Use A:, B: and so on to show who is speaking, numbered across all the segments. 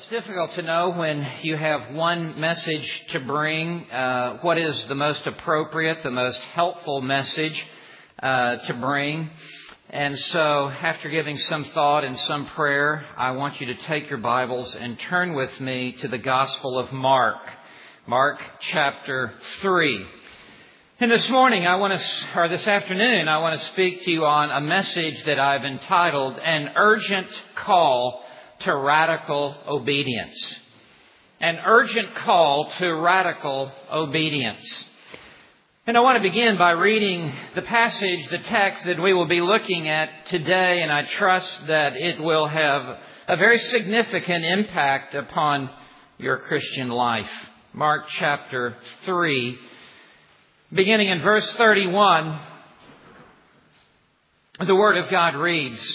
A: It's difficult to know when you have one message to bring, what is the most appropriate, the most helpful message to bring. And so after giving some thought and some prayer, I want you to take your Bibles and turn with me to the Gospel of Mark. Mark chapter 3. And this afternoon, I want to speak to you on a message that I've entitled An Urgent Call to Radical Obedience. An urgent call to radical obedience. And I want to begin by reading the text that we will be looking at today, and I trust that it will have a very significant impact upon your Christian life. Mark chapter 3, beginning in verse 31, the Word of God reads,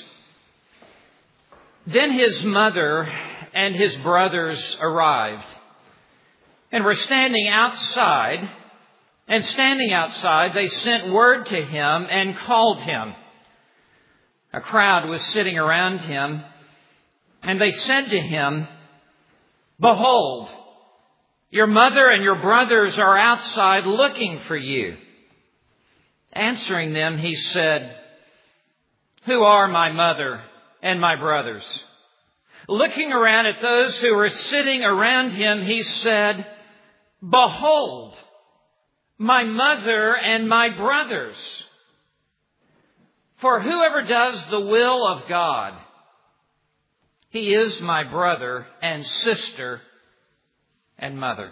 A: Then his mother and his brothers arrived and were standing outside. And standing outside, they sent word to him and called him. A crowd was sitting around him, and they said to him, Behold, your mother and your brothers are outside looking for you. Answering them, he said, Who are my mother and my brothers? Looking around at those who were sitting around him, he said, Behold, my mother and my brothers. For whoever does the will of God, he is my brother and sister and mother.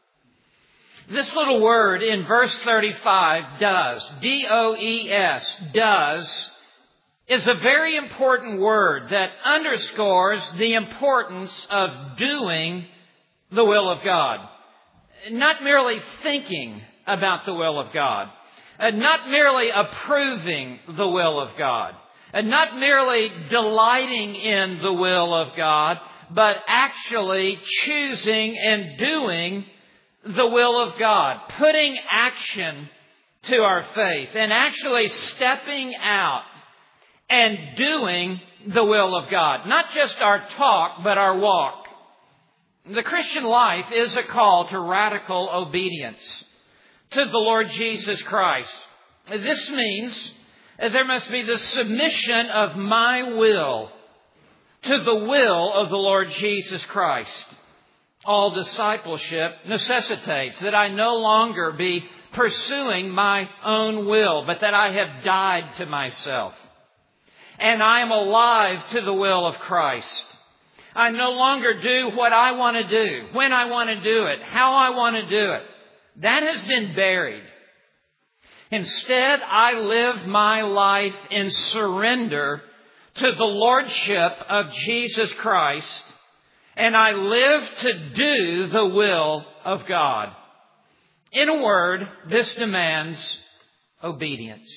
A: This little word in verse 35, does, D-O-E-S, does, is a very important word that underscores the importance of doing the will of God. Not merely thinking about the will of God. Not merely approving the will of God. Not merely delighting in the will of God, but actually choosing and doing the will of God. Putting action to our faith and actually stepping out and doing the will of God. Not just our talk, but our walk. The Christian life is a call to radical obedience to the Lord Jesus Christ. This means there must be the submission of my will to the will of the Lord Jesus Christ. All discipleship necessitates that I no longer be pursuing my own will, but that I have died to myself. And I am alive to the will of Christ. I no longer do what I want to do, when I want to do it, how I want to do it. That has been buried. Instead, I live my life in surrender to the Lordship of Jesus Christ, and I live to do the will of God. In a word, this demands obedience.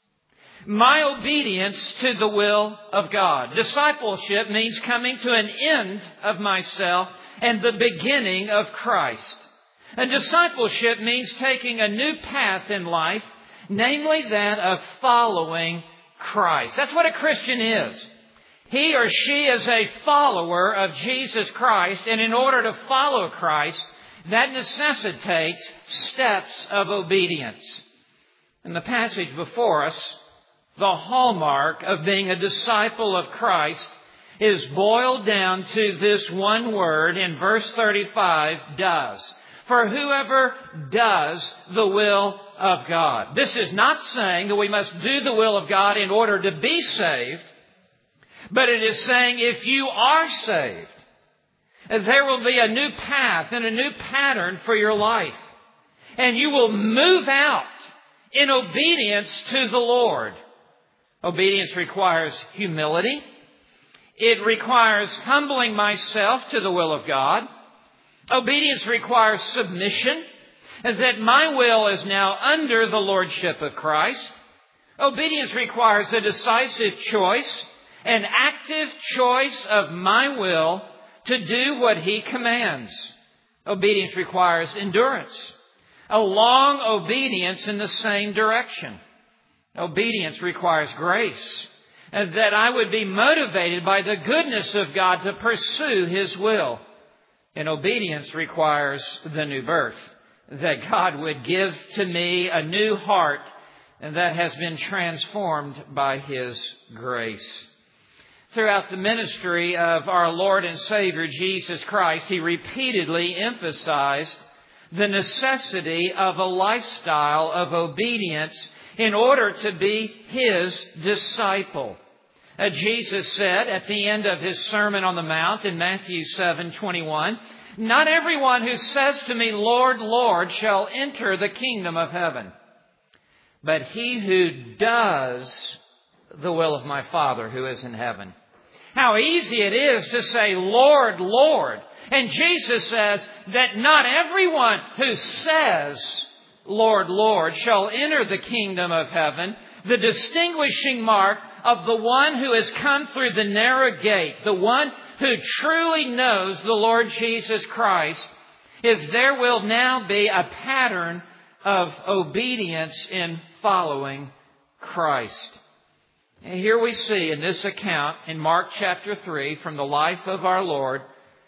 A: My obedience to the will of God. Discipleship means coming to an end of myself and the beginning of Christ. And discipleship means taking a new path in life, namely that of following Christ. That's what a Christian is. He or she is a follower of Jesus Christ, and in order to follow Christ, that necessitates steps of obedience. In the passage before us, the hallmark of being a disciple of Christ is boiled down to this one word in verse 35, does. For whoever does the will of God. This is not saying that we must do the will of God in order to be saved, but it is saying if you are saved, there will be a new path and a new pattern for your life. And you will move out in obedience to the Lord. Obedience requires humility. It requires humbling myself to the will of God. Obedience requires submission, that my will is now under the lordship of Christ. Obedience requires a decisive choice, an active choice of my will to do what He commands. Obedience requires endurance, a long obedience in the same direction. Obedience requires grace, and that I would be motivated by the goodness of God to pursue His will. And obedience requires the new birth, that God would give to me a new heart that has been transformed by His grace. Throughout the ministry of our Lord and Savior Jesus Christ, He repeatedly emphasized the necessity of a lifestyle of obedience in order to be His disciple. Jesus said at the end of His Sermon on the Mount in Matthew 7:21, "Not everyone who says to me, 'Lord, Lord,' shall enter the kingdom of heaven, but he who does the will of my Father who is in heaven." How easy it is to say, "Lord, Lord." And Jesus says that not everyone who says, "Lord, Lord," shall enter the kingdom of heaven. The distinguishing mark of the one who has come through the narrow gate, the one who truly knows the Lord Jesus Christ, is there will now be a pattern of obedience in following Christ. And here we see in this account in Mark chapter 3 from the life of our Lord,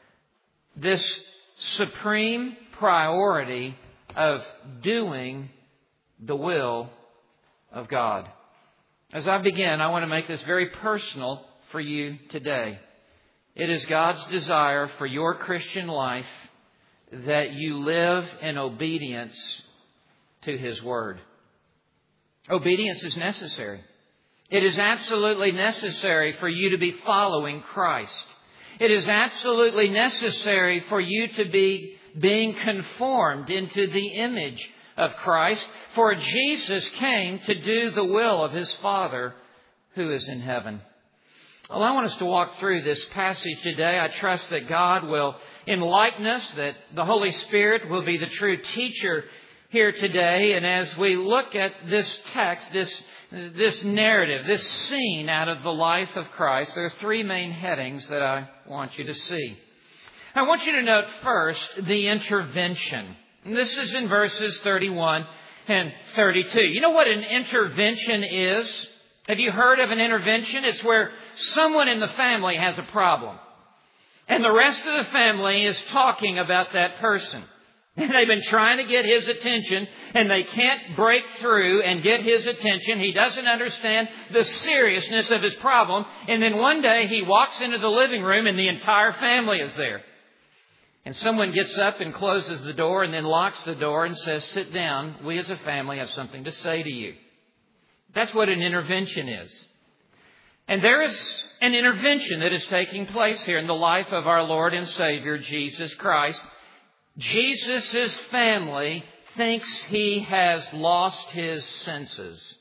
A: this supreme priority of doing the will of God. As I begin, I want to make this very personal for you today. It is God's desire for your Christian life that you live in obedience to His Word. Obedience is necessary. It is absolutely necessary for you to be following Christ. It is absolutely necessary for you to be being conformed into the image of Christ. For Jesus came to do the will of His Father who is in heaven. Well, I want us to walk through this passage today. I trust that God will enlighten us, that the Holy Spirit will be the true teacher here today. And as we look at this text, this narrative, this scene out of the life of Christ, there are three main headings that I want you to see. I want you to note first the intervention. And this is in verses 31 and 32. You know what an intervention is? Have you heard of an intervention? It's where someone in the family has a problem, and the rest of the family is talking about that person. And they've been trying to get his attention, and they can't break through and get his attention. He doesn't understand the seriousness of his problem. And then one day he walks into the living room and the entire family is there. And someone gets up and closes the door and then locks the door and says, "Sit down. We as a family have something to say to you." That's what an intervention is. And there is an intervention that is taking place here in the life of our Lord and Savior, Jesus Christ. Jesus' family thinks he has lost his senses.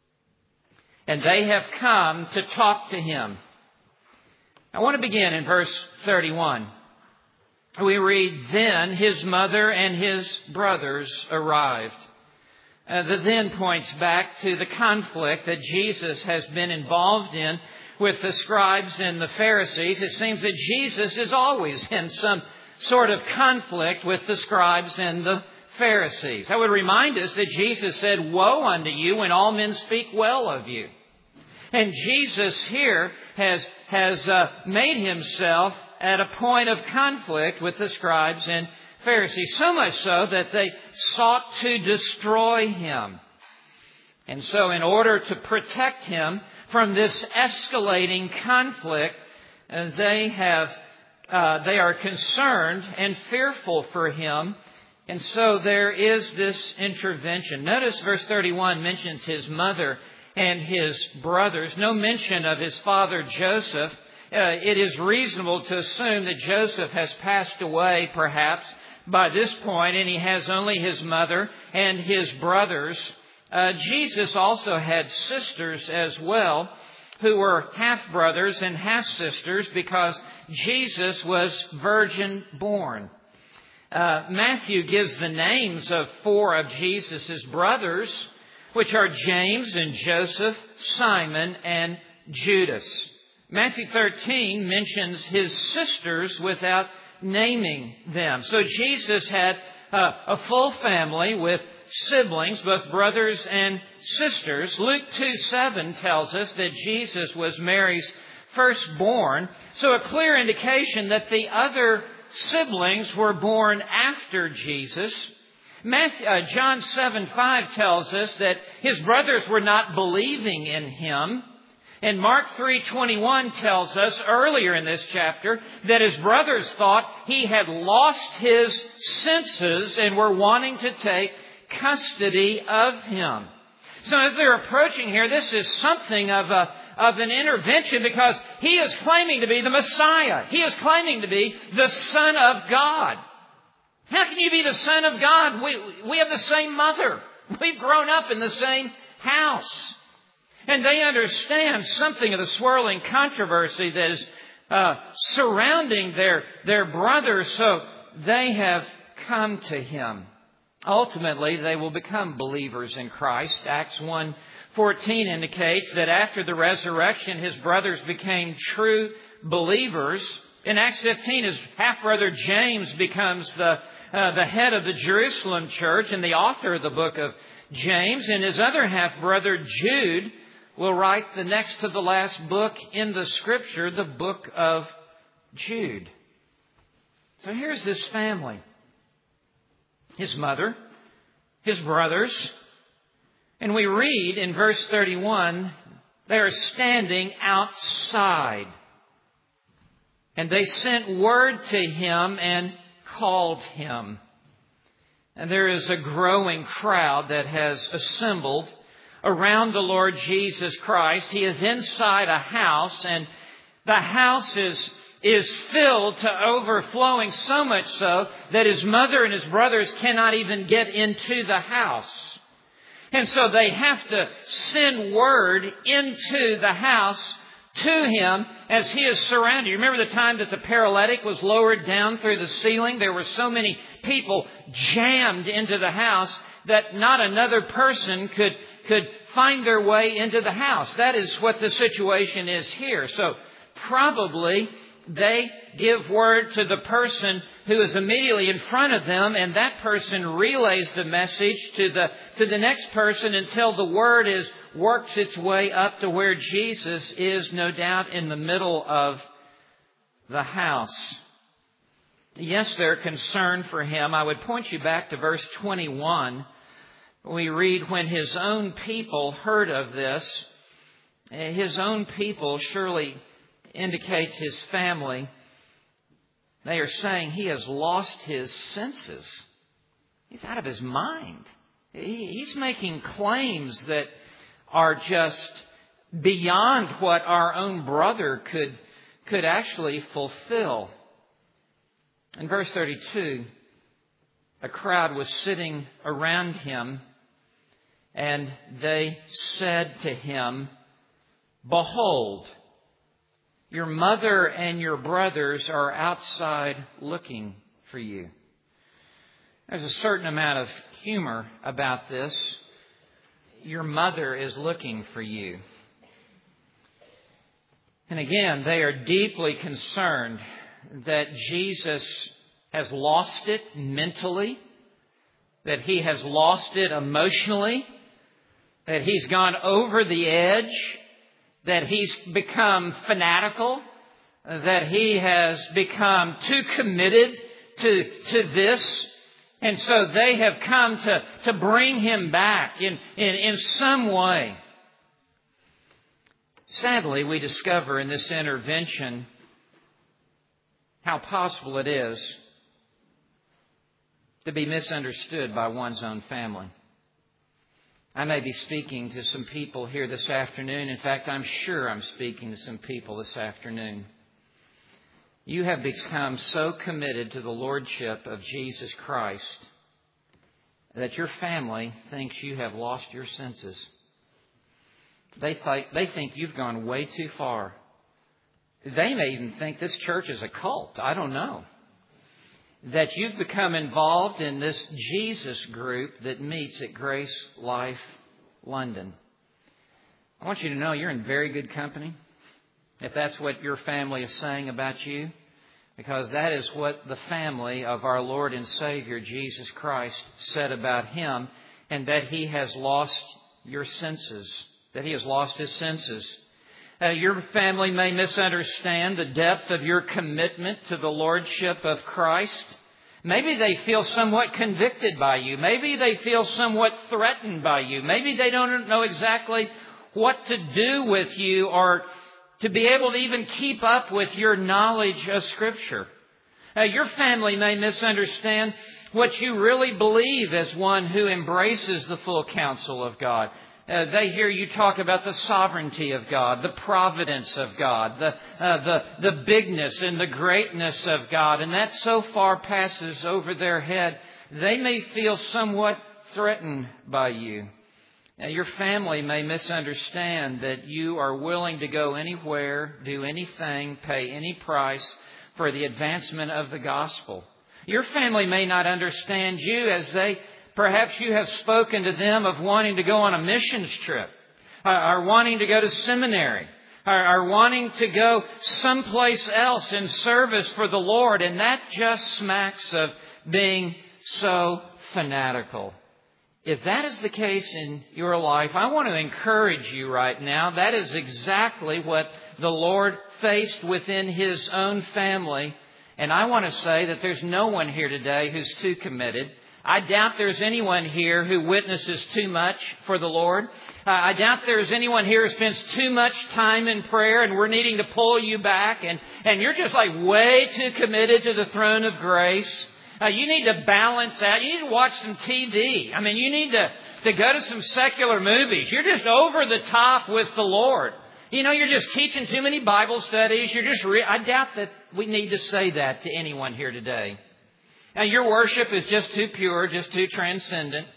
A: And they have come to talk to him. I want to begin in verse 31. We read, "Then his mother and his brothers arrived." The then points back to the conflict that Jesus has been involved in with the scribes and the Pharisees. It seems that Jesus is always in some sort of conflict with the scribes and the Pharisees. That would remind us that Jesus said, "Woe unto you when all men speak well of you." And Jesus here has made himself at a point of conflict with the scribes and Pharisees, so much so that they sought to destroy him. And so in order to protect him from this escalating conflict, they are concerned and fearful for him. And so there is this intervention. Notice verse 31 mentions his mother and his brothers. No mention of his father Joseph. It is reasonable to assume that Joseph has passed away perhaps by this point, and he has only his mother and his brothers. Jesus also had sisters as well, who were half-brothers and half-sisters, because Jesus was virgin born. Matthew gives the names of 4 of Jesus' brothers, which are James and Joseph, Simon and Judas. Matthew 13 mentions his sisters without naming them. So Jesus had a full family with siblings, both brothers and sisters. Luke 2:7 tells us that Jesus was Mary's firstborn. So a clear indication that the other siblings were born after Jesus. John 7:5 tells us that his brothers were not believing in him. And Mark 3:21 tells us earlier in this chapter that his brothers thought he had lost his senses and were wanting to take custody of him. So as they're approaching here, this is something of an intervention, because he is claiming to be the Messiah. He is claiming to be the Son of God. How can you be the Son of God? We have the same mother. We've grown up in the same house. And they understand something of the swirling controversy that is surrounding their brother, so they have come to him. Ultimately, they will become believers in Christ. Acts 1:14 indicates that after the resurrection, his brothers became true believers. In Acts 15, his half-brother James becomes the head of the Jerusalem church and the author of the book of James. And his other half-brother Jude will write the next to the last book in the Scripture, the book of Jude. So here's this family. His mother, his brothers. And we read in verse 31, they are standing outside. And they sent word to him and called him. And there is a growing crowd that has assembled around the Lord Jesus Christ. He is inside a house, and the house is filled to overflowing, so much so that his mother and his brothers cannot even get into the house. And so they have to send word into the house to him as he is surrounded. You remember the time that the paralytic was lowered down through the ceiling? There were so many people jammed into the house that not another person could find their way into the house. That is what the situation is here. So probably they give word to the person who is immediately in front of them, and that person relays the message to the next person until the word works its way up to where Jesus is, no doubt, in the middle of the house. Yes, they're concerned for him. I would point you back to verse 21. We read, when his own people heard of this, his own people surely indicates his family. They are saying he has lost his senses. He's out of his mind. He's making claims that are just beyond what our own brother could actually fulfill. In verse 32, a crowd was sitting around him, and they said to him, "Behold, your mother and your brothers are outside looking for you." There's a certain amount of humor about this. Your mother is looking for you. And again, they are deeply concerned that Jesus has lost it mentally, that he has lost it emotionally, that he's gone over the edge, that he's become fanatical, that he has become too committed to this. And so they have come to bring him back in some way. Sadly, we discover in this intervention how possible it is to be misunderstood by one's own family. I may be speaking to some people here this afternoon. In fact, I'm sure I'm speaking to some people this afternoon. You have become so committed to the Lordship of Jesus Christ that your family thinks you have lost your senses. They think you've gone way too far. They may even think this church is a cult. I don't know. That you've become involved in this Jesus group that meets at Grace Life London. I want you to know you're in very good company, if that's what your family is saying about you, because that is what the family of our Lord and Savior Jesus Christ said about him, and that he has lost your senses, that he has lost his senses. Your family may misunderstand the depth of your commitment to the Lordship of Christ. Maybe they feel somewhat convicted by you. Maybe they feel somewhat threatened by you. Maybe they don't know exactly what to do with you or to be able to even keep up with your knowledge of Scripture. Your family may misunderstand what you really believe as one who embraces the full counsel of God. They hear you talk about the sovereignty of God, the providence of God, the bigness and the greatness of God, and that so far passes over their head, they may feel somewhat threatened by you. Now, your family may misunderstand that you are willing to go anywhere, do anything, pay any price for the advancement of the gospel. Your family may not understand you as perhaps you have spoken to them of wanting to go on a missions trip, or wanting to go to seminary, or wanting to go someplace else in service for the Lord, and that just smacks of being so fanatical. If that is the case in your life, I want to encourage you right now. That is exactly what the Lord faced within His own family. And I want to say that there's no one here today who's too committed. I doubt there's anyone here who witnesses too much for the Lord. I doubt there's anyone here who spends too much time in prayer and we're needing to pull you back. And you're just like way too committed to the throne of grace. You need to balance out. You need to watch some TV. I mean, you need to go to some secular movies. You're just over the top with the Lord. You know, you're just teaching too many Bible studies. I doubt that we need to say that to anyone here today. Now, your worship is just too pure, just too transcendent.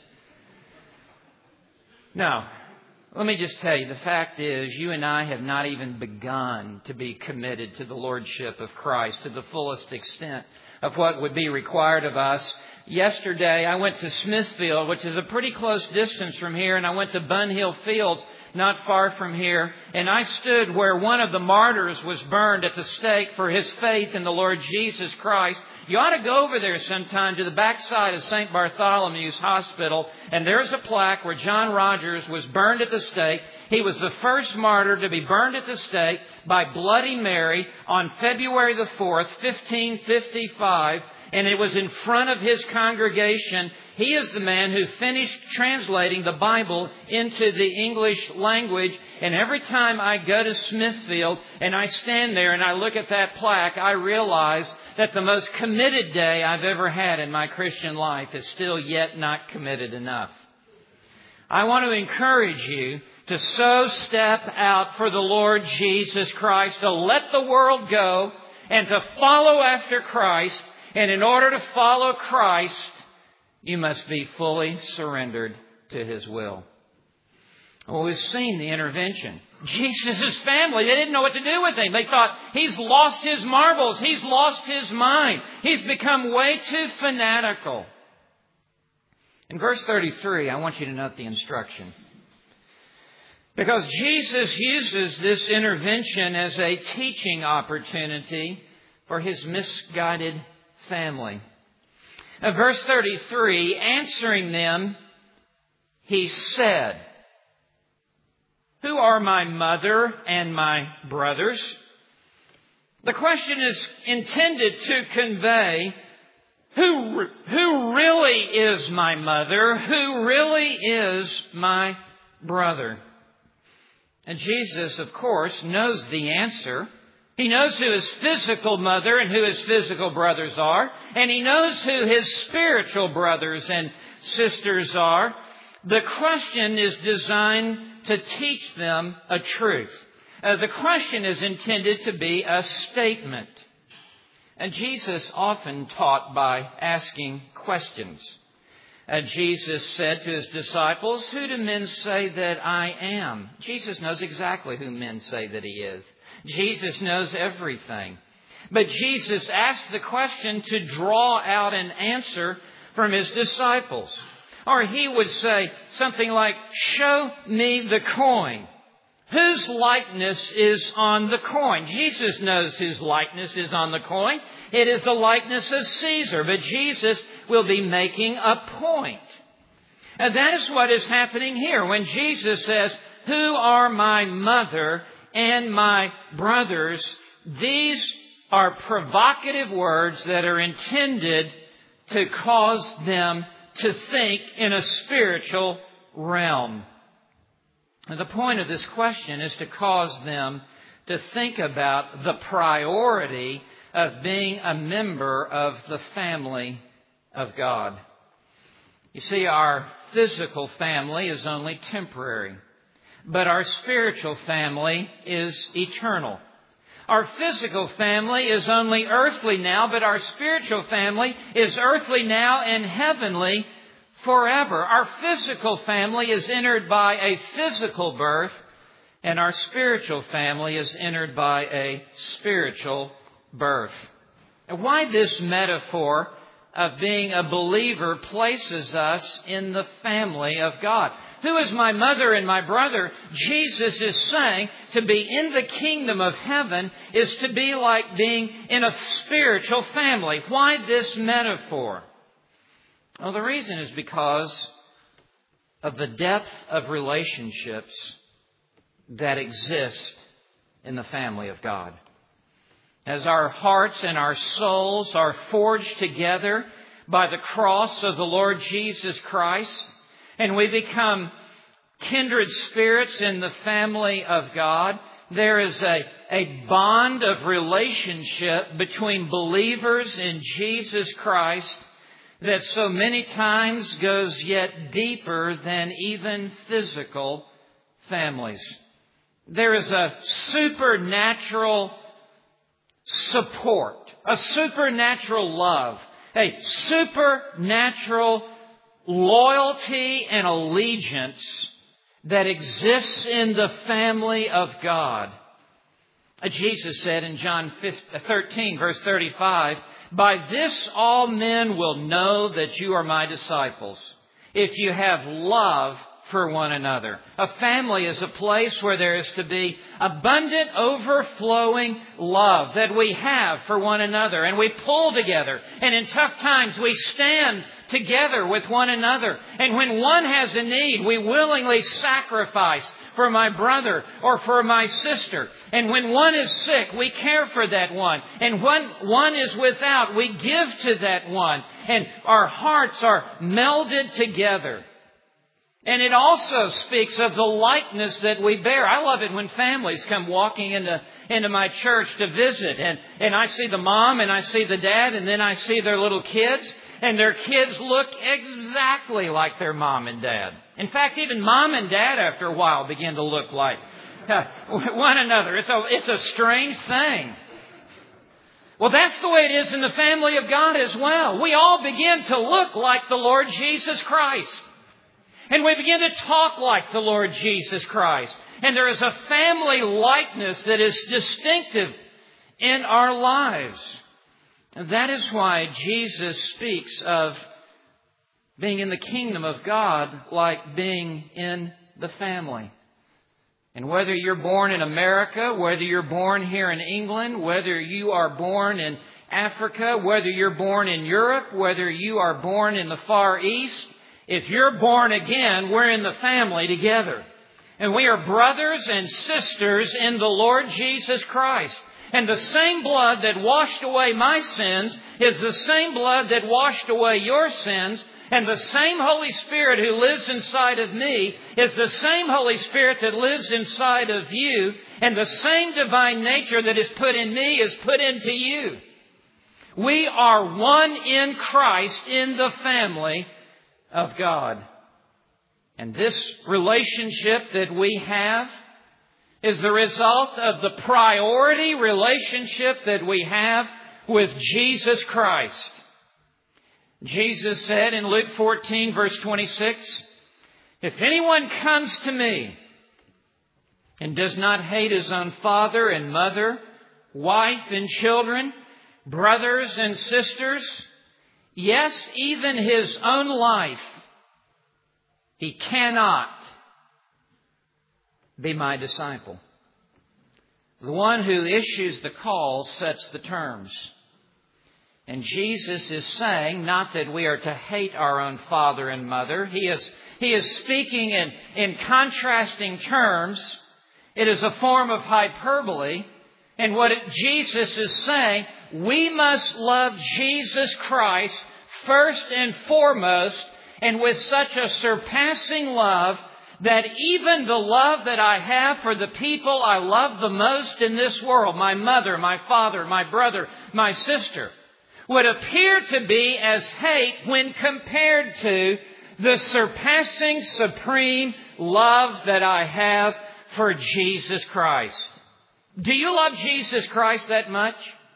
A: No. Let me just tell you, the fact is, you and I have not even begun to be committed to the Lordship of Christ to the fullest extent of what would be required of us. Yesterday, I went to Smithfield, which is a pretty close distance from here, and I went to Bunhill Fields, not far from here, and I stood where one of the martyrs was burned at the stake for his faith in the Lord Jesus Christ. You ought to go over there sometime to the backside of St. Bartholomew's Hospital, and there's a plaque where John Rogers was burned at the stake. He was the first martyr to be burned at the stake by Bloody Mary on February the 4th, 1555, and it was in front of his congregation. He is the man who finished translating the Bible into the English language. And every time I go to Smithfield and I stand there and I look at that plaque, I realize that the most committed day I've ever had in my Christian life is still yet not committed enough. I want to encourage you to so step out for the Lord Jesus Christ, to let the world go and to follow after Christ. And in order to follow Christ, you must be fully surrendered to His will. Well, we've seen the intervention. Jesus' family, they didn't know what to do with Him. They thought, he's lost his marbles. He's lost his mind. He's become way too fanatical. In verse 33, I want you to note the instruction. Because Jesus uses this intervention as a teaching opportunity for His misguided family. Verse 33, answering them, He said, "Who are my mother and my brothers?" The question is intended to convey who really is my mother, who really is my brother. And Jesus, of course, knows the answer. He knows who His physical mother and who His physical brothers are. And He knows who His spiritual brothers and sisters are. The question is designed to teach them a truth. The question is intended to be a statement. And Jesus often taught by asking questions. Jesus said to His disciples, "Who do men say that I am?" Jesus knows exactly who men say that He is. Jesus knows everything. But Jesus asked the question to draw out an answer from His disciples. Or He would say something like, "Show me the coin. Whose likeness is on the coin?" Jesus knows whose likeness is on the coin. It is the likeness of Caesar. But Jesus will be making a point. And that is what is happening here. When Jesus says, "Who are my mother and my brothers, these are provocative words that are intended to cause them to think in a spiritual realm. And the point of this question is to cause them to think about the priority of being a member of the family of God. You see, our physical family is only temporary, but our spiritual family is eternal. Our physical family is only earthly now, but our spiritual family is earthly now and heavenly forever. Our physical family is entered by a physical birth, and our spiritual family is entered by a spiritual birth. And why this metaphor of being a believer places us in the family of God? Who is my mother and my brother? Jesus is saying to be in the kingdom of heaven is to be like being in a spiritual family. Why this metaphor? Well, the reason is because of the depth of relationships that exist in the family of God. As our hearts and our souls are forged together by the cross of the Lord Jesus Christ, and we become kindred spirits in the family of God, there is a bond of relationship between believers in Jesus Christ that so many times goes yet deeper than even physical families. There is a supernatural support, a supernatural love, a supernatural loyalty and allegiance that exists in the family of God. Jesus said in John 13, verse 35, "By this all men will know that you are my disciples, if you have love for one another." A family is a place where there is to be abundant, overflowing love that we have for one another. And we pull together. And in tough times, we stand together with one another. And when one has a need, we willingly sacrifice for my brother or for my sister. And when one is sick, we care for that one. And when one is without, we give to that one. And our hearts are melded together. And it also speaks of the likeness that we bear. I love it when families come walking into my church to visit. And I see the mom and I see the dad and then I see their little kids. And their kids look exactly like their mom and dad. In fact, even mom and dad after a while begin to look like one another. It's a strange thing. Well, that's the way it is in the family of God as well. We all begin to look like the Lord Jesus Christ. And we begin to talk like the Lord Jesus Christ. And there is a family likeness that is distinctive in our lives. And that is why Jesus speaks of being in the kingdom of God like being in the family. And whether you're born in America, whether you're born here in England, whether you are born in Africa, whether you're born in Europe, whether you are born in the Far East, if you're born again, we're in the family together. And we are brothers and sisters in the Lord Jesus Christ. And the same blood that washed away my sins is the same blood that washed away your sins. And the same Holy Spirit who lives inside of me is the same Holy Spirit that lives inside of you. And the same divine nature that is put in me is put into you. We are one in Christ in the family of God. And this relationship that we have is the result of the priority relationship that we have with Jesus Christ. Jesus said in Luke 14, verse 26, "If anyone comes to me and does not hate his own father and mother, wife and children, brothers and sisters, yes, even his own life, he cannot be my disciple." The one who issues the call sets the terms. And Jesus is saying not that we are to hate our own father and mother. He is speaking in contrasting terms It is a form of hyperbole. And what Jesus is saying, we must love Jesus Christ first and foremost, and with such a surpassing love that even the love that I have for the people I love the most in this world, my mother, my father, my brother, my sister, would appear to be as hate when compared to the surpassing, supreme love that I have for Jesus Christ. Do you love Jesus Christ that much?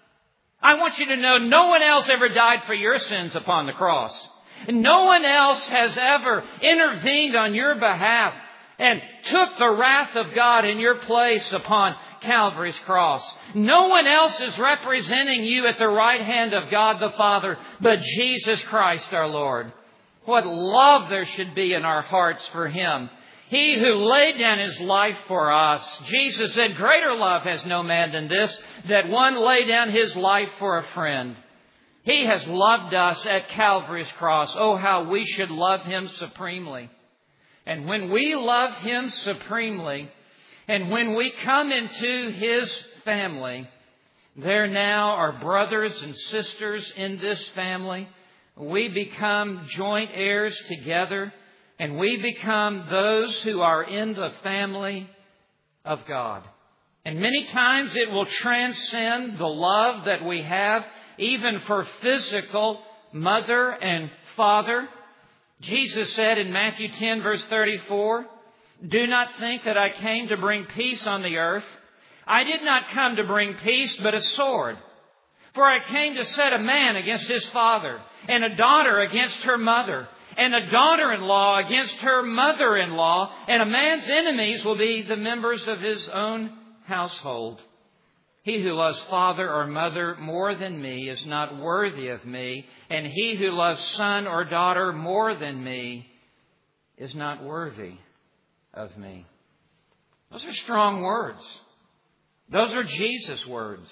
A: I want you to know no one else ever died for your sins upon the cross. No one else has ever intervened on your behalf and took the wrath of God in your place upon Calvary's cross. No one else is representing you at the right hand of God the Father but Jesus Christ our Lord. What love there should be in our hearts for Him. He who laid down His life for us. Jesus said, greater love has no man than this, that one lay down his life for a friend. He has loved us at Calvary's cross. Oh, how we should love Him supremely. And when we love Him supremely, and when we come into His family, there now are brothers and sisters in this family. We become joint heirs together, and we become those who are in the family of God. And many times it will transcend the love that we have, even for physical mother and father. Jesus said in Matthew 10, verse 34, do not think that I came to bring peace on the earth. I did not come to bring peace, but a sword. For I came to set a man against his father, and a daughter against her mother, and a daughter-in-law against her mother-in-law, and a man's enemies will be the members of his own household. He who loves father or mother more than me is not worthy of me, and he who loves son or daughter more than me is not worthy of me. Those are strong words. Those are Jesus' words.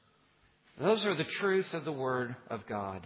A: Those are the truth of the Word of God.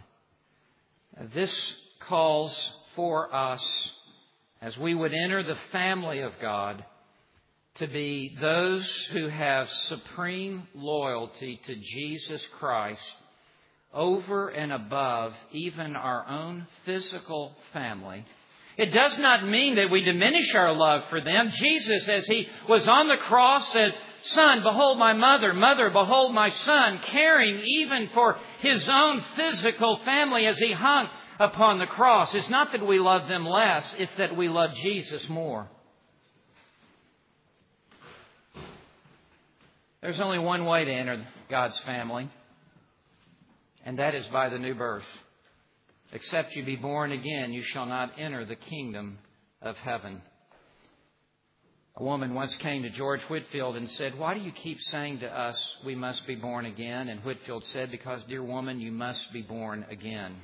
A: This calls for us, as we would enter the family of God, to be those who have supreme loyalty to Jesus Christ over and above even our own physical family. It does not mean that we diminish our love for them. Jesus, as He was on the cross, said, Son, behold my mother. Mother, behold my son, caring even for His own physical family as He hung upon the cross. It's not that we love them less, it's that we love Jesus more. There's only one way to enter God's family, and that is by the new birth. Except you be born again, you shall not enter the kingdom of heaven. A woman once came to George Whitefield and said, why do you keep saying to us we must be born again? And Whitefield said, because, dear woman, you must be born again.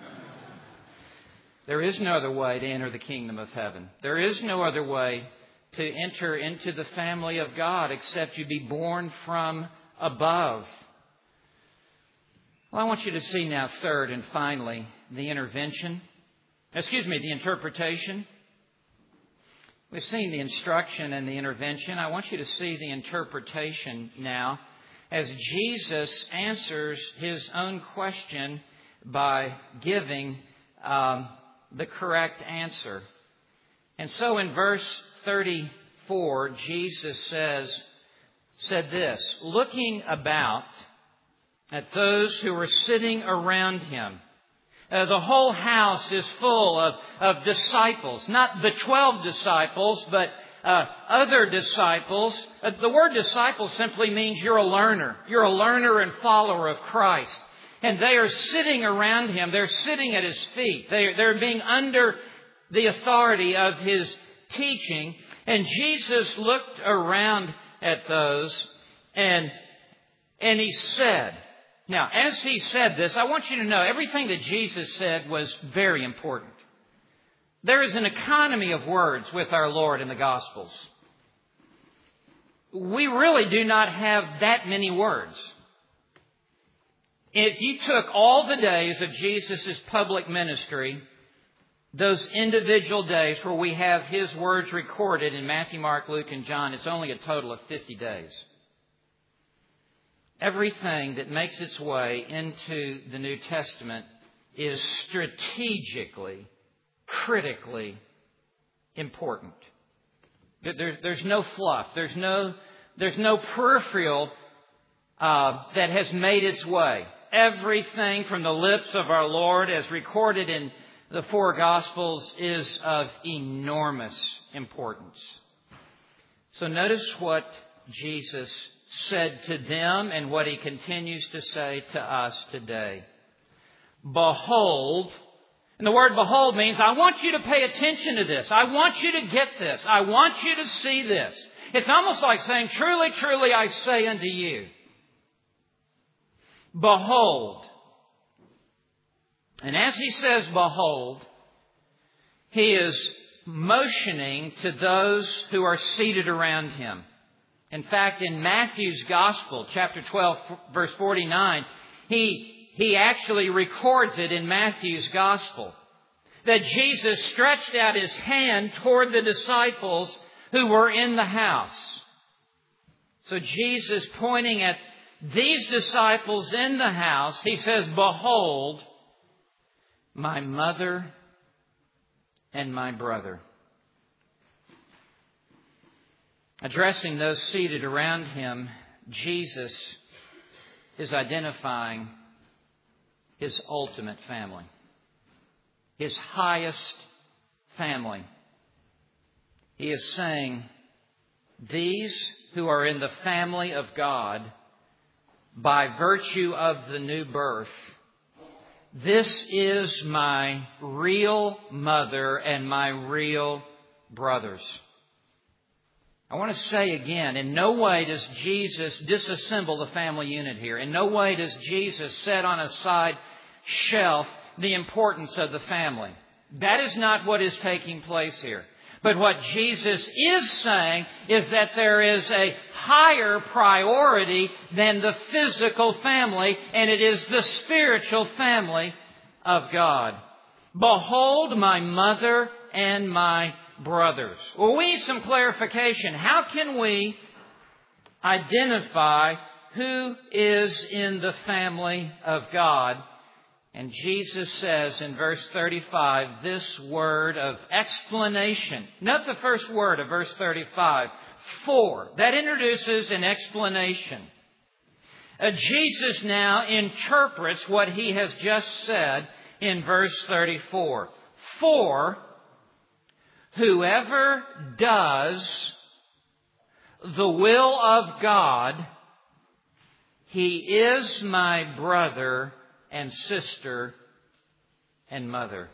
A: There is no other way to enter the kingdom of heaven. There is no other way to enter into the family of God except you be born from above. Well, I want you to see now, third and finally, the interpretation. We've seen the instruction and the intervention. I want you to see the interpretation now as Jesus answers His own question by giving the correct answer. And so in verse 34, Jesus said this, looking about at those who were sitting around Him. The whole house is full of disciples, not the 12 disciples, but other disciples. The word disciple simply means you're a learner. You're a learner and follower of Christ. And they are sitting around Him. They're sitting at His feet. They're being under the authority of His teaching. And Jesus looked around at those and He said, now, as He said this, I want you to know everything that Jesus said was very important. There is an economy of words with our Lord in the Gospels. We really do not have that many words. If you took all the days of Jesus' public ministry those individual days where we have His words recorded in Matthew, Mark, Luke, and John, it's only a total of 50 days. Everything that makes its way into the New Testament is strategically, critically important. There's no fluff. There's no peripheral that has made its way. Everything from the lips of our Lord, as recorded in the four Gospels, is of enormous importance. So notice what Jesus said to them and what He continues to say to us today. Behold, and the word behold means I want you to pay attention to this. I want you to get this. I want you to see this. It's almost like saying, truly, truly, I say unto you. Behold. And as He says, behold, He is motioning to those who are seated around Him. In fact, in Matthew's Gospel, chapter 12, verse 49, He actually records it in Matthew's Gospel, that Jesus stretched out His hand toward the disciples who were in the house. So Jesus, pointing at these disciples in the house, He says, behold, my mother and my brother. Addressing those seated around Him, Jesus is identifying His ultimate family, His highest family. He is saying, these who are in the family of God, by virtue of the new birth, this is my real mother and my real brothers. I want to say again, in no way does Jesus disassemble the family unit here. In no way does Jesus set on a side shelf the importance of the family. That is not what is taking place here. But what Jesus is saying is that there is a higher priority than the physical family, and it is the spiritual family of God. Behold my mother and my brothers. Well, we need some clarification. How can we identify who is in the family of God? And Jesus says in verse 35, this word of explanation. Note the first word of verse 35, for. That introduces an explanation. Jesus now interprets what He has just said in verse 34. For whoever does the will of God, he is my brother and sister and mother.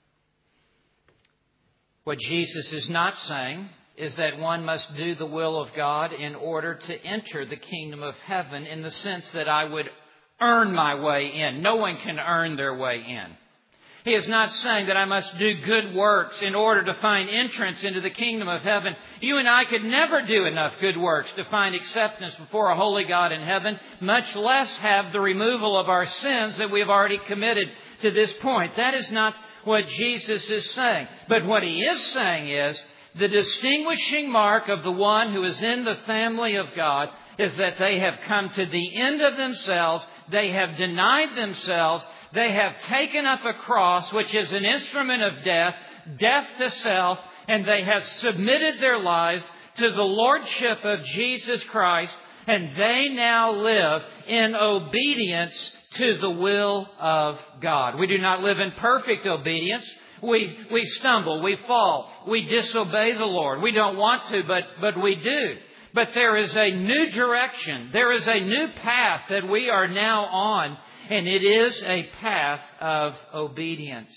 A: What Jesus is not saying is that one must do the will of God in order to enter the kingdom of heaven in the sense that I would earn my way in. No one can earn their way in. He is not saying that I must do good works in order to find entrance into the kingdom of heaven. You and I could never do enough good works to find acceptance before a holy God in heaven, much less have the removal of our sins that we have already committed to this point. That is not what Jesus is saying. But what He is saying is the distinguishing mark of the one who is in the family of God is that they have come to the end of themselves. They have denied themselves. They have taken up a cross, which is an instrument of death, death to self, and they have submitted their lives to the Lordship of Jesus Christ, and they now live in obedience to the will of God. We do not live in perfect obedience. We stumble, we fall, we disobey the Lord. We don't want to, but we do. But there is a new direction. There is a new path that we are now on, and it is a path of obedience.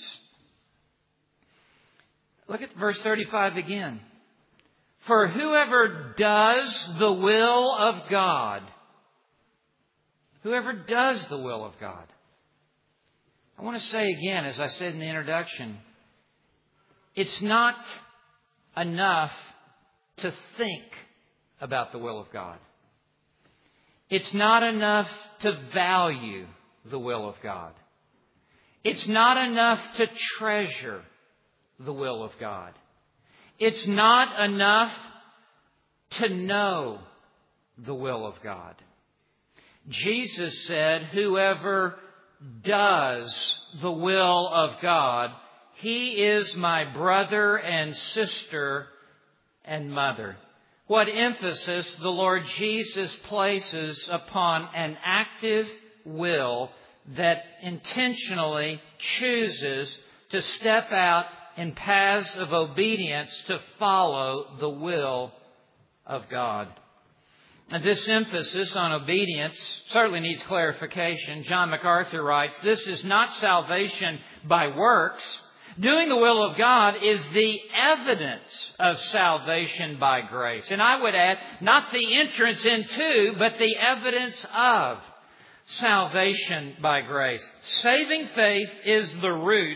A: Look at verse 35 again. For whoever does the will of God, whoever does the will of God. I want to say again, as I said in the introduction, it's not enough to think about the will of God. It's not enough to value the will of God. It's not enough to treasure the will of God. It's not enough to know the will of God. Jesus said, whoever does the will of God, he is my brother and sister and mother. What emphasis the Lord Jesus places upon an active will that intentionally chooses to step out in paths of obedience to follow the will of God. And this emphasis on obedience certainly needs clarification. John MacArthur writes, this is not salvation by works. Doing the will of God is the evidence of salvation by grace. And I would add, not the entrance into, but the evidence of salvation by grace. Saving faith is the root.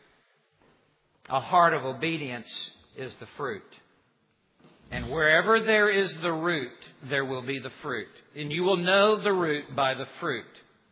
A: A heart of obedience is the fruit. And wherever there is the root, there will be the fruit. And you will know the root by the fruit.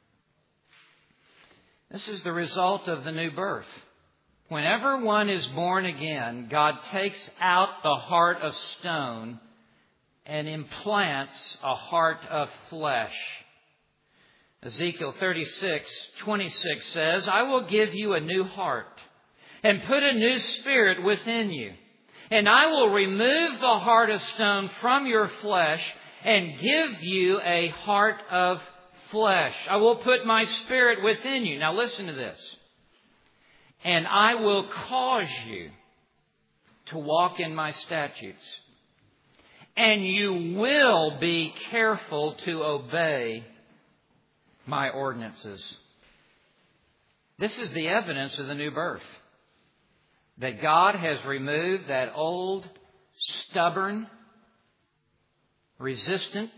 A: This is the result of the new birth. Whenever one is born again, God takes out the heart of stone and implants a heart of flesh. Ezekiel 36:26 says, I will give you a new heart and put a new spirit within you. And I will remove the heart of stone from your flesh and give you a heart of flesh. I will put my spirit within you. Now listen to this. And I will cause you to walk in my statutes. And you will be careful to obey my ordinances. This is the evidence of the new birth. That God has removed that old, stubborn, resistant,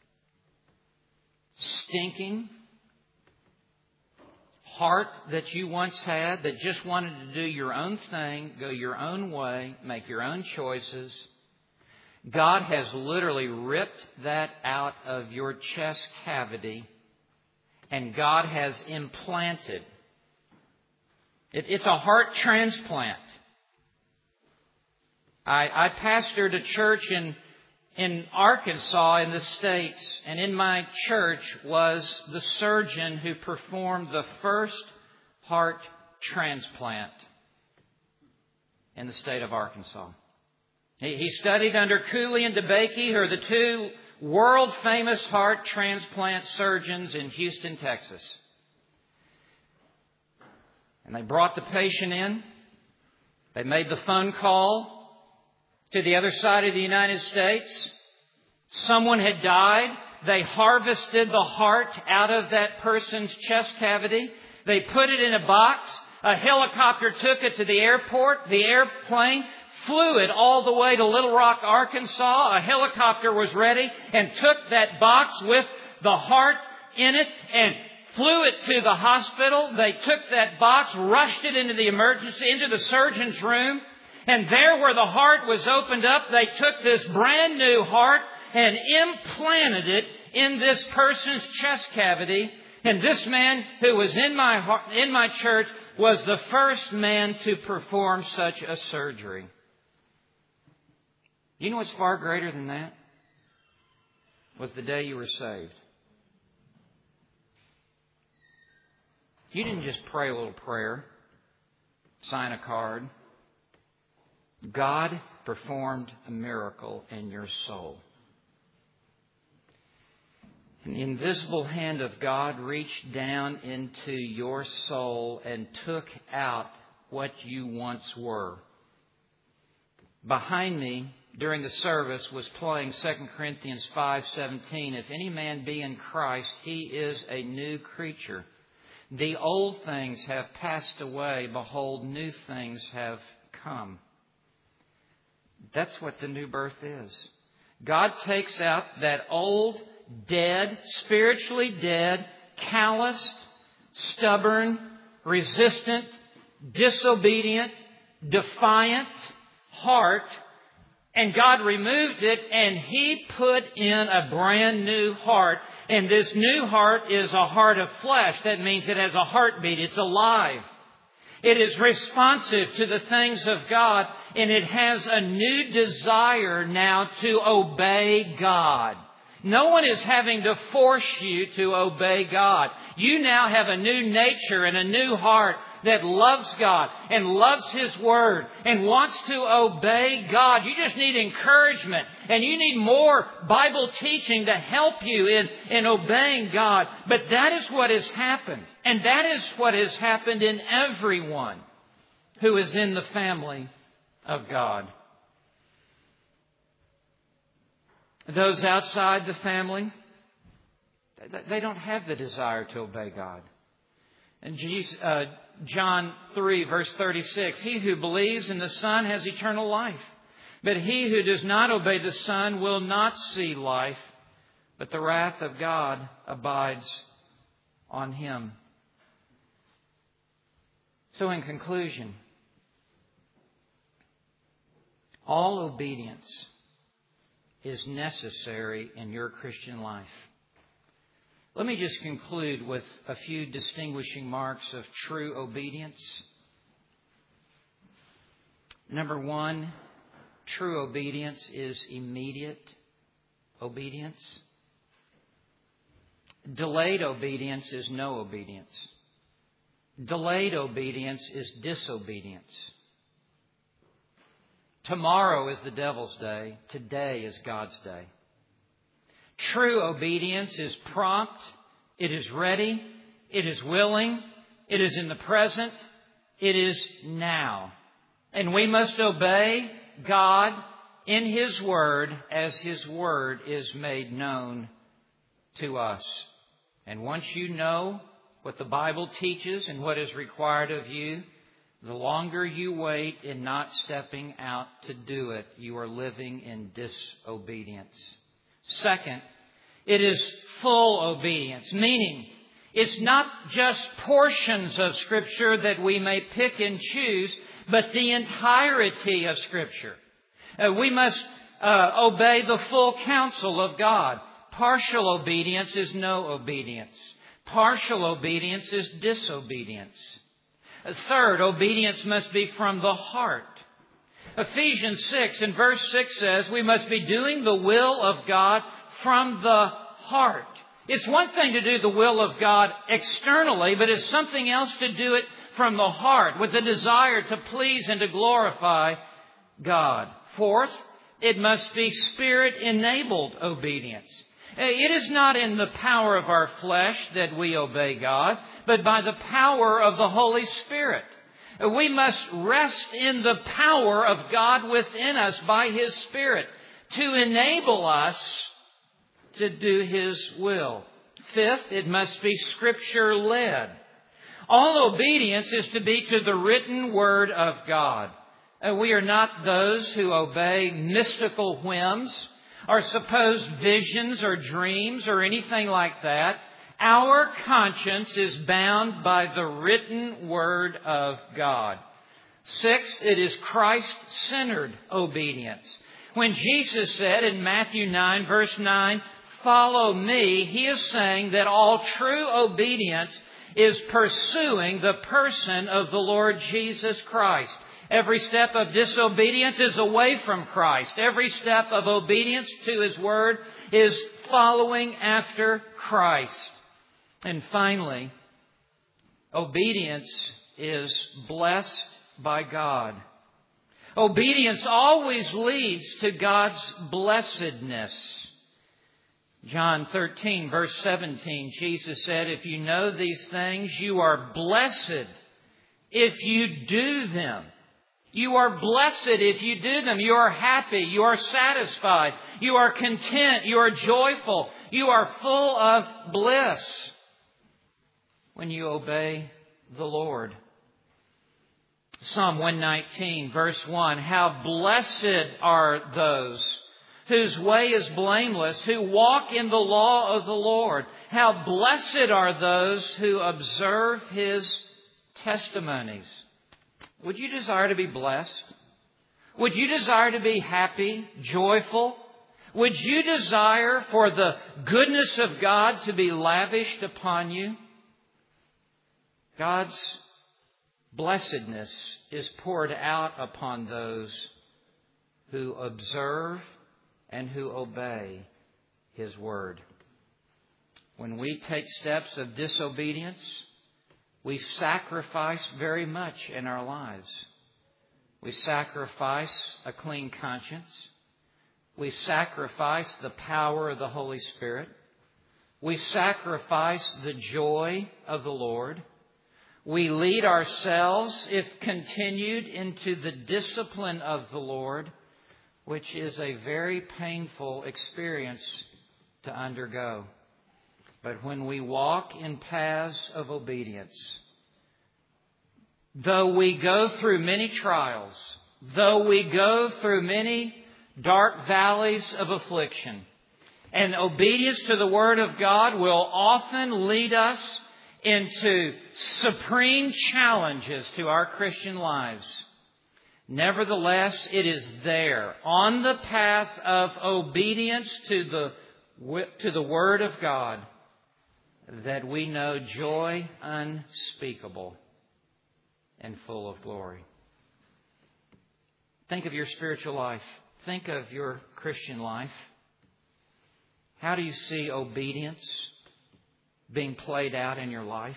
A: stinking heart that you once had that just wanted to do your own thing, go your own way, make your own choices. God has literally ripped that out of your chest cavity, and God has implanted. It's a heart transplant. I pastored a church in Arkansas in the States, and in my church was the surgeon who performed the first heart transplant in the state of Arkansas. He studied under Cooley and DeBakey, who are the two world-famous heart transplant surgeons in Houston, Texas. And they brought the patient in. They made the phone call to the other side of the United States. Someone had died. They harvested the heart out of that person's chest cavity. They put it in a box. A helicopter took it to the airport. The airplane flew it all the way to Little Rock, Arkansas. A helicopter was ready and took that box with the heart in it and flew it to the hospital. They took that box, rushed it into the surgeon's room. And there where the heart was opened up, they took this brand new heart and implanted it in this person's chest cavity. And this man who was in my church was the first man to perform such a surgery. You know what's far greater than that? Was the day you were saved. You didn't just pray a little prayer, sign a card. God performed a miracle in your soul. An invisible hand of God reached down into your soul and took out what you once were. Behind me, during the service, was playing 2 Corinthians 5:17. If any man be in Christ, he is a new creature. The old things have passed away. Behold, new things have come. That's what the new birth is. God takes out that old, dead, spiritually dead, calloused, stubborn, resistant, disobedient, defiant heart, and God removed it, and He put in a brand new heart. And this new heart is a heart of flesh. That means it has a heartbeat. It's alive. It is responsive to the things of God, and it has a new desire now to obey God. No one is having to force you to obey God. You now have a new nature and a new heart that loves God and loves His Word and wants to obey God. You just need encouragement, and you need more Bible teaching to help you in obeying God. But that is what has happened. And that is what has happened in everyone who is in the family of God. Those outside the family, they don't have the desire to obey God. And John 3, verse 36, he who believes in the Son has eternal life. But he who does not obey the Son will not see life, but the wrath of God abides on him. So in conclusion, all obedience is necessary in your Christian life. Let me just conclude with a few distinguishing marks of true obedience. Number one, true obedience is immediate obedience. Delayed obedience is no obedience. Delayed obedience is disobedience. Tomorrow is the devil's day. Today is God's day. True obedience is prompt. It is ready. It is willing. It is in the present. It is now. And we must obey God in His Word as His Word is made known to us. And once you know what the Bible teaches and what is required of you, the longer you wait in not stepping out to do it, you are living in disobedience. Second, it is full obedience, meaning it's not just portions of Scripture that we may pick and choose, but the entirety of Scripture. We must obey the full counsel of God. Partial obedience is no obedience. Partial obedience is disobedience. Third, obedience must be from the heart. Ephesians 6 and verse 6 says we must be doing the will of God from the heart. It's one thing to do the will of God externally, but it's something else to do it from the heart with the desire to please and to glorify God. Fourth, it must be Spirit-enabled obedience. It is not in the power of our flesh that we obey God, but by the power of the Holy Spirit. We must rest in the power of God within us by His Spirit to enable us to do His will. Fifth, it must be Scripture-led. All obedience is to be to the written Word of God. We are not those who obey mystical whims or supposed visions or dreams or anything like that. Our conscience is bound by the written Word of God. Sixth, it is Christ-centered obedience. When Jesus said in Matthew 9, verse 9, "Follow me," He is saying that all true obedience is pursuing the person of the Lord Jesus Christ. Every step of disobedience is away from Christ. Every step of obedience to His Word is following after Christ. And finally, obedience is blessed by God. Obedience always leads to God's blessedness. John 13, verse 17, Jesus said, "If you know these things, you are blessed if you do them." You are blessed if you do them. You are happy. You are satisfied. You are content. You are joyful. You are full of bliss when you obey the Lord. Psalm 119, verse 1, "How blessed are those whose way is blameless, who walk in the law of the Lord. How blessed are those who observe His testimonies." Would you desire to be blessed? Would you desire to be happy, joyful? Would you desire for the goodness of God to be lavished upon you? God's blessedness is poured out upon those who observe and who obey His Word. When we take steps of disobedience, we sacrifice very much in our lives. We sacrifice a clean conscience. We sacrifice the power of the Holy Spirit. We sacrifice the joy of the Lord. We lead ourselves, if continued, into the discipline of the Lord, which is a very painful experience to undergo. But when we walk in paths of obedience, though we go through many trials, though we go through many dark valleys of affliction, and obedience to the Word of God will often lead us into supreme challenges to our Christian lives. Nevertheless, it is there, on the path of obedience to the Word of God, that we know joy unspeakable and full of glory. Think of your spiritual life. Think of your Christian life. How do you see obedience being played out in your life?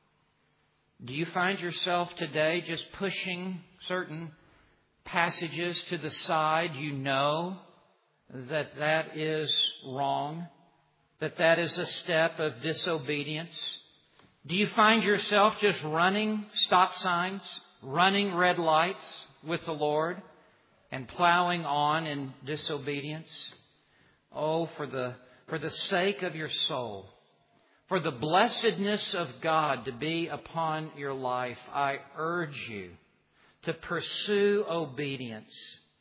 A: Do you find yourself today just pushing certain passages to the side? You know that that is wrong, that that is a step of disobedience. Do you find yourself just running stop signs, running red lights with the Lord, and plowing on in disobedience? Oh, for the sake of your soul, for the blessedness of God to be upon your life, I urge you to pursue obedience.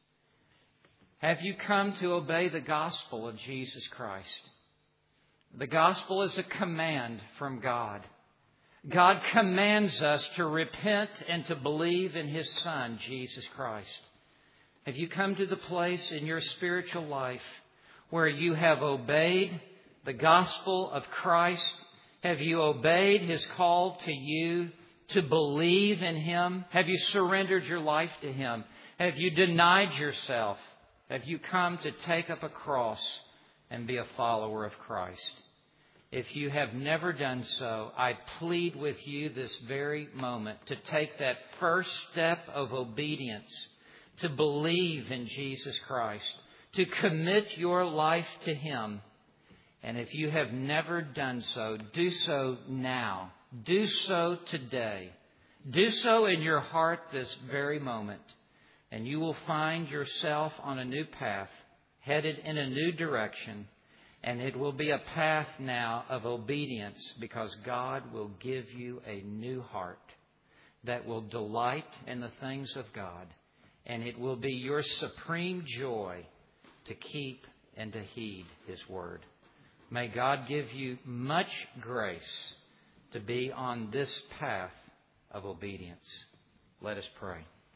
A: Have you come to obey the gospel of Jesus Christ? The gospel is a command from God. God commands us to repent and to believe in His Son, Jesus Christ. Have you come to the place in your spiritual life where you have obeyed the gospel of Christ? Have you obeyed His call to you to believe in Him? Have you surrendered your life to Him? Have you denied yourself? Have you come to take up a cross and be a follower of Christ? If you have never done so, I plead with you this very moment to take that first step of obedience, to believe in Jesus Christ, to commit your life to Him. And if you have never done so, do so now. Do so today. Do so in your heart this very moment. And you will find yourself on a new path, headed in a new direction. And it will be a path now of obedience, because God will give you a new heart that will delight in the things of God. And it will be your supreme joy to keep and to heed His Word. May God give you much grace to be on this path of obedience. Let us pray.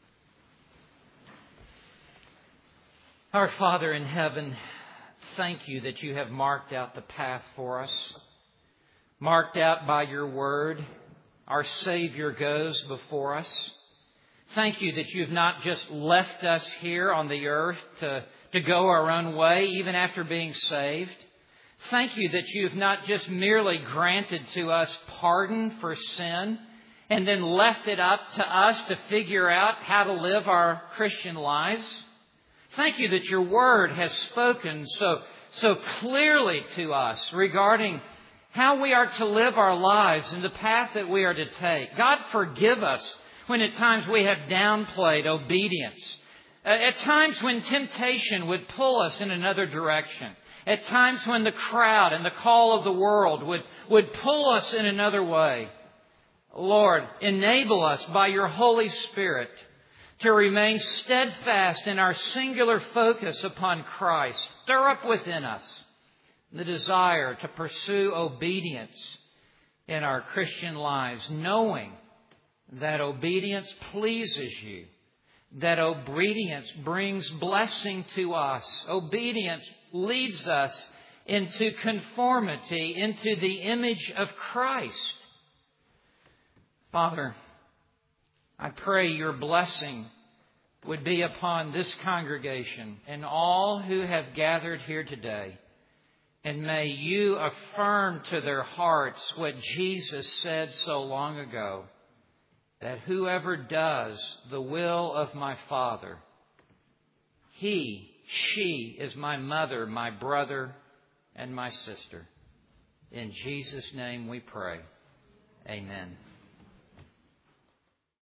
A: Our Father in heaven, thank you that you have marked out the path for us. Marked out by your word, our Savior goes before us. Thank you that you've not just left us here on the earth to go our own way, even after being saved. Thank you that you've not just merely granted to us pardon for sin and then left it up to us to figure out how to live our Christian lives. Thank you that your word has spoken so clearly to us regarding how we are to live our lives and the path that we are to take. God, forgive us when at times we have downplayed obedience. At times when temptation would pull us in another direction. At times when the crowd and the call of the world would pull us in another way. Lord, enable us by your Holy Spirit to remain steadfast in our singular focus upon Christ. Stir up within us the desire to pursue obedience in our Christian lives, knowing that obedience pleases you, that obedience brings blessing to us. Obedience leads us into conformity, into the image of Christ. Father, I pray your blessing would be upon this congregation and all who have gathered here today. And may you affirm to their hearts what Jesus said so long ago, that whoever does the will of my Father, she is my mother, my brother, and my sister. In Jesus' name we pray. Amen.